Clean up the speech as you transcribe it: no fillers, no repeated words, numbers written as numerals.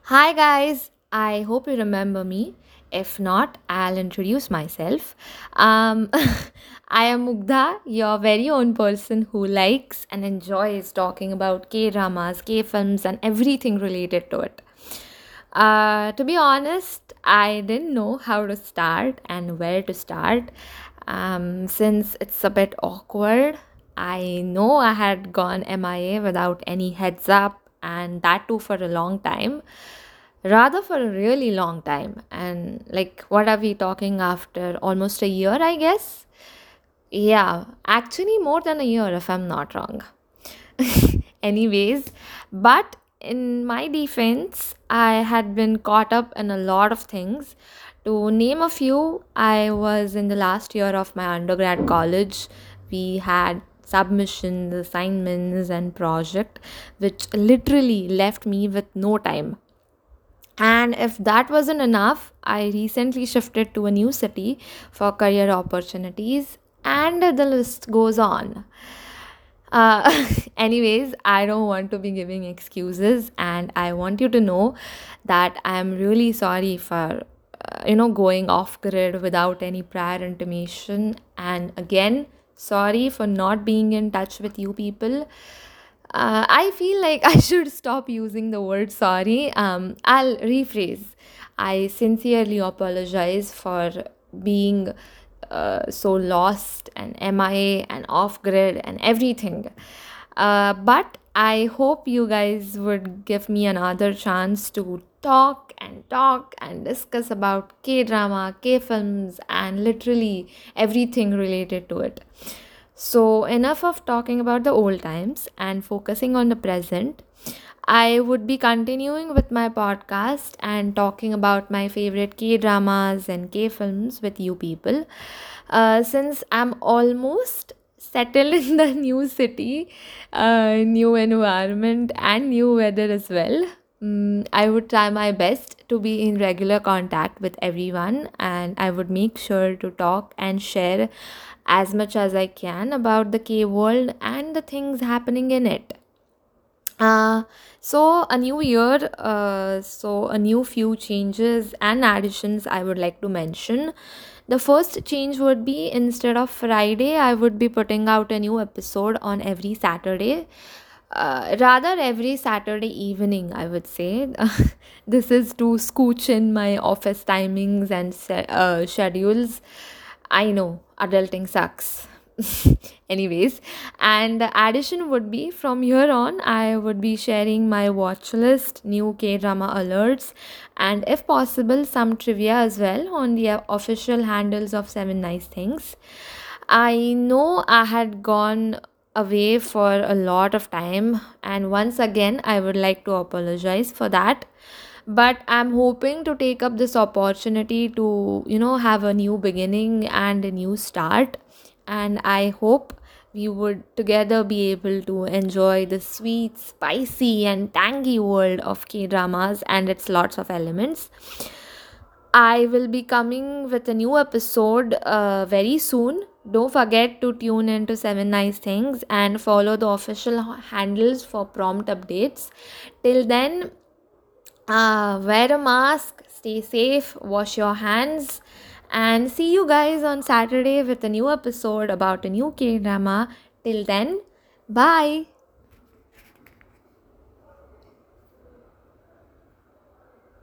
Hi guys, I hope you remember me. If not, I'll introduce myself. Um, I am Mugdha, your very own person who likes and enjoys talking about K dramas, K films, and everything related to it. To be honest, I didn't know how to start and where to start. Since it's a bit awkward, I know I had gone MIA without any heads up, and that too for a long time. Rather, for a really long time. And like, what are we talking after? Almost a year, I guess? Yeah, actually, more than a year, if I'm not wrong. Anyways, but in my defense, I had been caught up in a lot of things. To name a few, I was in the last year of my undergrad college. We had submissions, assignments, and project, which literally left me with no time. And if that wasn't enough, I recently shifted to a new city for career opportunities, and the list goes on. Anyways, I don't want to be giving excuses, and I want you to know that I'm really sorry for, going off grid without any prior intimation. And again, sorry for not being in touch with you people. I feel like I should stop using the word sorry. I'll rephrase. I sincerely apologize for being so lost and MIA and off grid and everything. But I hope you guys would give me another chance to talk and discuss about K drama, K films, and literally everything related to it. So, enough of talking about the old times and focusing on the present. I would be continuing with my podcast and talking about my favorite K dramas and K films with you people. Since I'm almost settled in the new city, new environment, and new weather as well. I would try my best to be in regular contact with everyone, and I would make sure to talk and share as much as I can about the K world and the things happening in it. Uh, so a new year, so a new few changes and additions I would like to mention. The first change would be instead of Friday, I would be putting out a new episode on every Saturday. Rather, every Saturday evening, I would say. This is to scooch in my office timings and schedules. I know, adulting sucks. Anyways, and the addition would be from here on, I would be sharing my watch list, new K drama alerts, and if possible, some trivia as well on the official handles of Seven Nice Things. I know I had gone away for a lot of time, and once again, I would like to apologize for that. But I'm hoping to take up this opportunity to, have a new beginning and a new start. And I hope we would together be able to enjoy the sweet, spicy, and tangy world of K dramas and its lots of elements. I will be coming with a new episode very soon. Don't forget to tune into Seven Nice Things and follow the official handles for prompt updates. Till then, wear a mask, stay safe, wash your hands, and see you guys on Saturday with a new episode about a new K drama. Till then, bye.